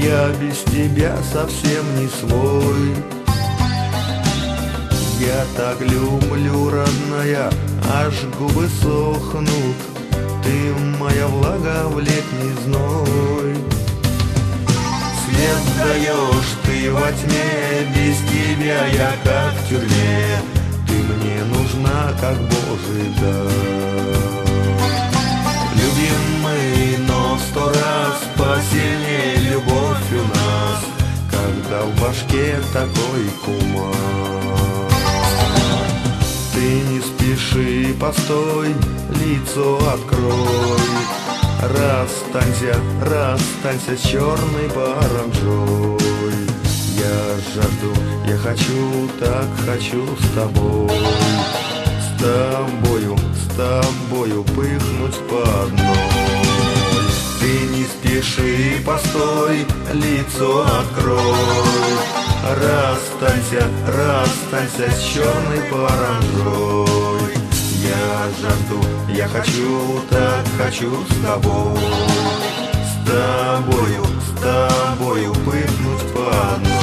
Я без тебя совсем не свой. Я так люблю, родная, аж губы сохнут. Ты моя влага в летний зной. Свет даешь ты во тьме, без тебя я как в тюрьме. Ты мне нужна, как Божий дар. Любим мы, но 100 раз посильнее любовь у нас, когда в башке такой кумар. Ты не спеши, постой, лицо открой. Расстанься с черной паранжой. Я жажду, я хочу, так хочу с тобой. С тобою пыхнуть по одной. Ты не спеши, постой, лицо открой. Расстанься с черной паранжой. Я жажду, я хочу, так хочу с тобой. С тобою пыхнуть по одной.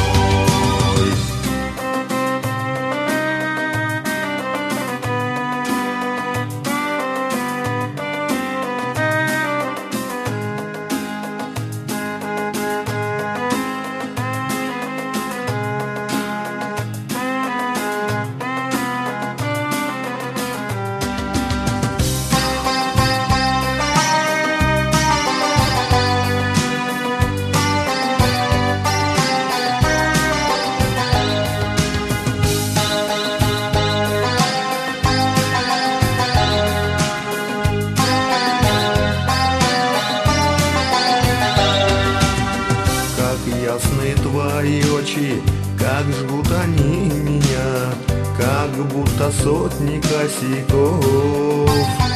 Ясны твои очи, как жгут они меня, как будто сотни косяков.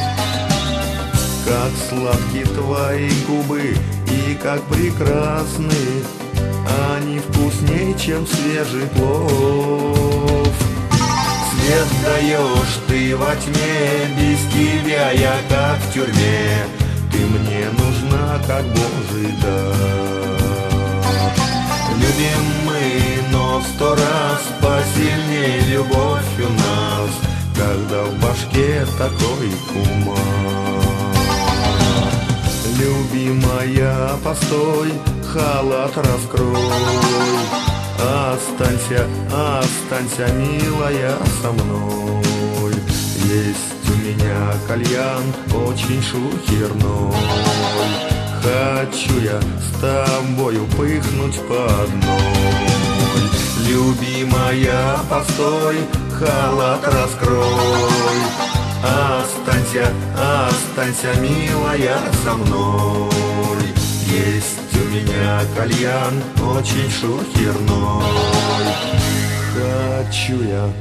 Как сладки твои губы и как прекрасны, они вкусней, чем свежий плов. Свет даешь ты во тьме, без тебя я как в тюрьме. Ты мне нужна, как Божий дар. Любим мы, но 100 раз посильнее любовь у нас, когда в башке такой кумар. Любимая, постой, халат раскрой. Останься, милая, со мной. Есть у меня кальян очень шухерной. Хочу я с тобою пыхнуть по одной. Любимая, постой, халат раскрой. Останься, милая, со мной. Есть у меня кальян очень шухерной. Хочу я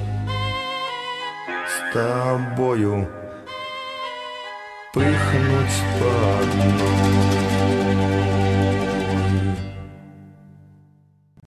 с тобою пыхнуть по одной.